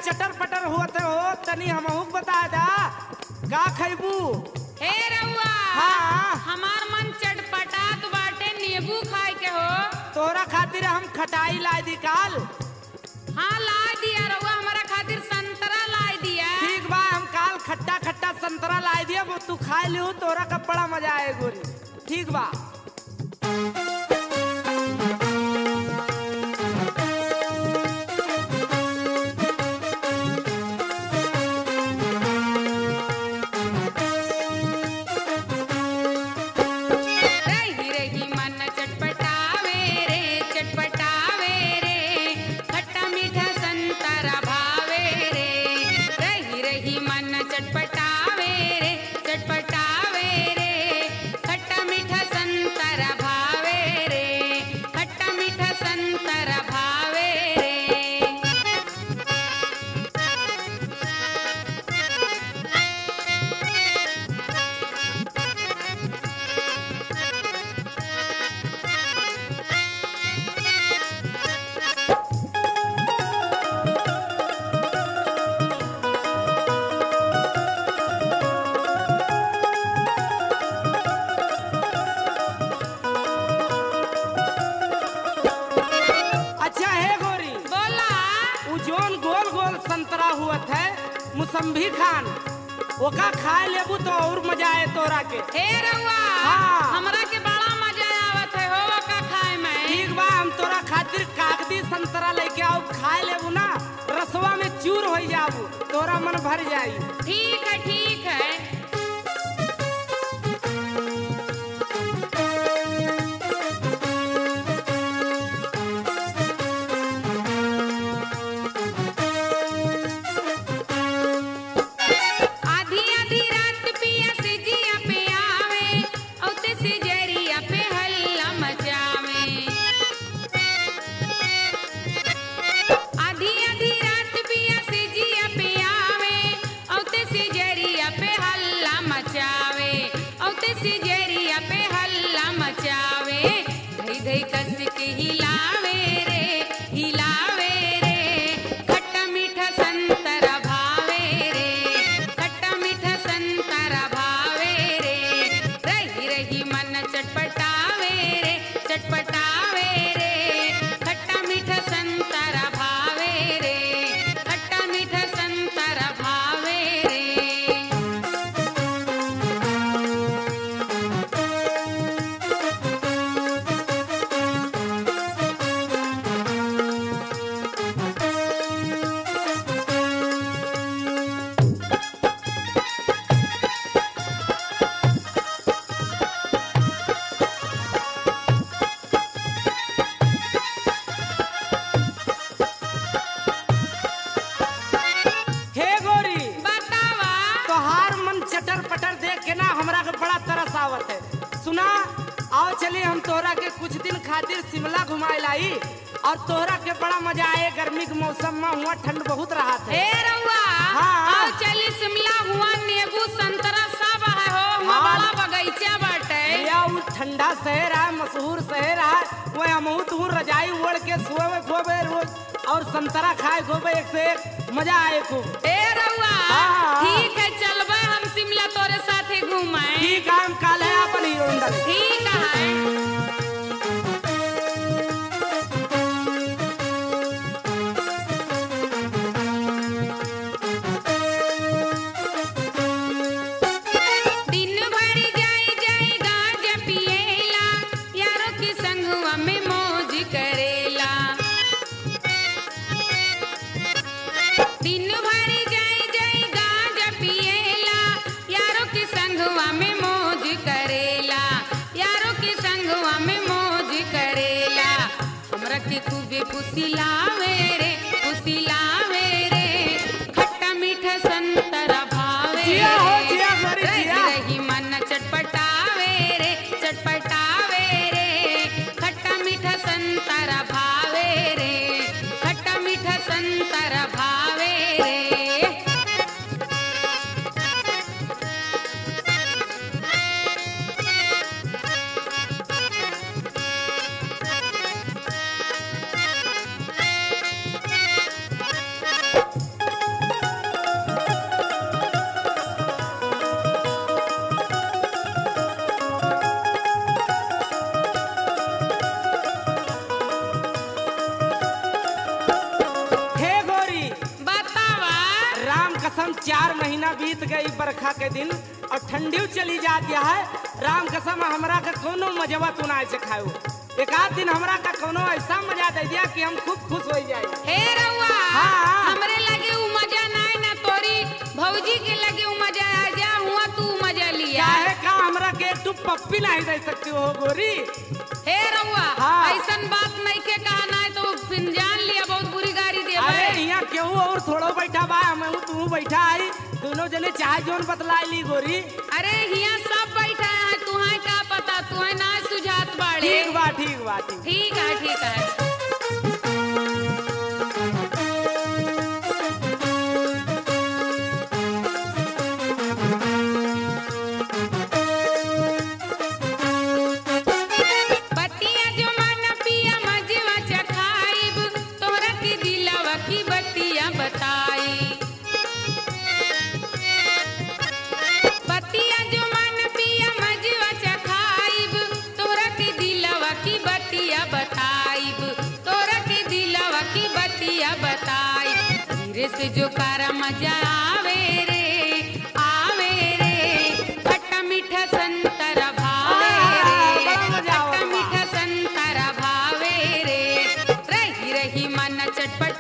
चटर पटर होत हो तनी हमहू बता दा का खैबू। हे रउआ हाँ। हमार मन चटपटात बाटे, नींबू खाए के हो। तोरा खातिर हम खटाई ला दी काल। हाँ ला दिया रउआ, हमारा खातिर संतरा ला दिया। ठीक बा, हम काल खट्टा खट्टा संतरा ला दिया, वो तू खा लियो, तोरा का बड़ा मजा आए गोरी। ठीक बा। मुसम्भी खान ओका खाए लेबू तो और मजा आए तोरा के। हे रउआ हाँ। हमरा के बड़ा मजा आवत है हो ओका खाए में। ठीक बा, हम तोरा खातिर कागदी संतरा लेके आओ, खाए लेबू ना, रसवा में चूर हो जाबू, तोरा मन भर जाई। ठीक है ठीक है। सुना, आओ चलिए हम तोहरा के कुछ दिन खातिर शिमला घुमाए लाई, और तोहरा के बड़ा मजा आए। गर्मी के मौसम में हुआ ठंड बहुत रहा था। हे रउआ हाँ। आओ चली शिमला हुआ, नींबू संतरा सब है हो, हुआ हाँ। बड़ा बगीचा बाटे। या वो ठंडा शहर है, मशहूर शहर है, वो हमहू तू रजाई ओढ़ के सोवे खोबे रोज, और संतरा खाए खोबे, एक से एक मजा आए खूब। हे रउआ हाँ। ठीक है, चलबे हम शिमला तोरे साथे घुमाए। ठीक है, हम काल है अपन हीरो होंडा। ठीक है। पुसिलावे रे पुसिलावे रे, खट्टा मीठा संतरा भावे जिया हो जिया मेरी जिया। रही मन चटपटावे रे चटपटावे रे, खट्टा मीठा संतरा भावे रे, खट्टा मीठा संतरा भावे रे। कसम 4 महीना बीत गई बरखा के दिन और ठंडी चली जा गया है। राम कसम हमरा का कोनो मजवा तू ना से खाओ। एक आध दिन हमरा का कोनो ऐसा मजा दे दिया कि हम खूब खुश हो जाए। हे रउआ हाँ। हमरे लगे उ मजा नहीं ना तोरी भौजी के लगे उ मजा आ जा हुआ तू मजा लिया। काहे का हमरा के तू पप्पी नहीं दे सकती हो गोरी। हे रउआ हाँ। ऐसन बात नहीं के कहा ना तो फिर जान लिया बहुत बुरी गाड़ी दे। अरे यहाँ क्यों और थोड़ो बैठा बा मैं तू बैठा आई दोनों जने चाय जोन बतलाई ली गोरी। अरे यहाँ सब बैठा है तुम्हें का पता तुम्हें ना सुझात बाड़े। ठीक बा ठीक बा ठीक। ठीक है ठीक है। बतिया जो मन पिया मजवा चखाइब तोरा के दिलवा की बतिया बताई। बतिया जो मन पिया मजवा चखाइब तोरा के दिलवा की बतिया बताइब तोरा के दिलवा की बतिया बताइब। धीरे से जो कारा मजा आवे रे खट्टा मीठा संतरा भावे रे खट्टा मीठा संतरा भावे रे रही रही मन चटपट